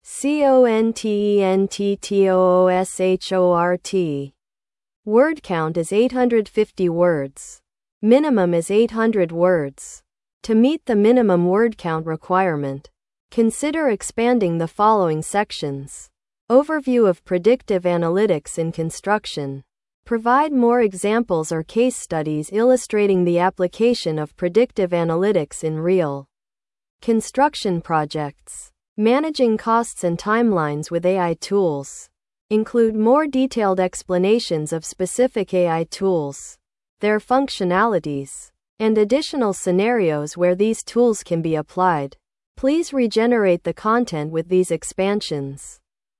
CONTENTTOOSHORT. Word count is 850 words. Minimum is 800 words. To meet the minimum word count requirement, consider expanding the following sections. Overview of predictive analytics in construction. Provide more examples or case studies illustrating the application of predictive analytics in real construction projects. Managing costs and timelines with AI tools. Include more detailed explanations of specific AI tools, their functionalities, and additional scenarios where these tools can be applied. Please regenerate the content with these expansions.